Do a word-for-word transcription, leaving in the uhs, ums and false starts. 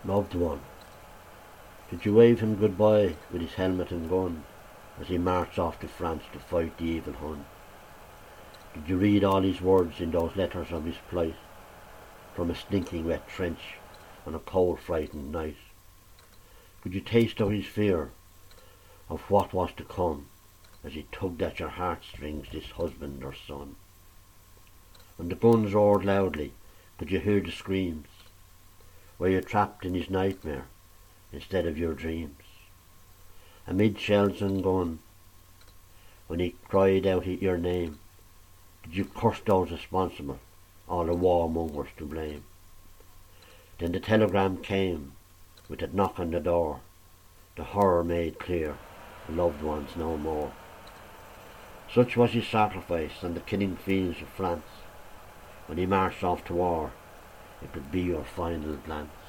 Loved one, did you wave him goodbye with his helmet and gun as he marched off to France to fight the evil Hun? Did you read all his words in those letters of his plight from a stinking wet trench on a cold frightened night? Could you taste out his fear of what was to come as he tugged at your heartstrings, this husband or son? When the guns roared loudly, could you hear the screams? Were you trapped in his nightmare instead of your dreams? Amid shells and gun, when he cried out your name, did you curse those responsible, all the warmongers to blame? Then the telegram came with a knock on the door, the horror made clear, the loved ones no more. Such was his sacrifice on the killing fields of France. When he marched off to war, it would be your final glance.